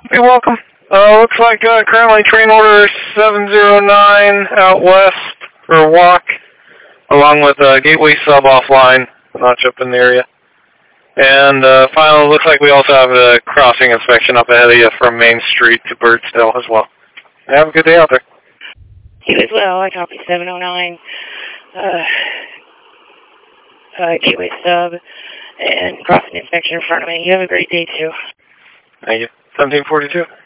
You're welcome. Looks like currently train order 709 out west for a walk, along with Gateway Sub offline, notch up in the area. And finally, looks like we also have a crossing inspection up ahead of you from Main Street to Birdsdale as well. Have a good day out there. You as well. I copy 709. Gateway Sub and crossing inspection in front of me. You have a great day too. Thank you. 1742.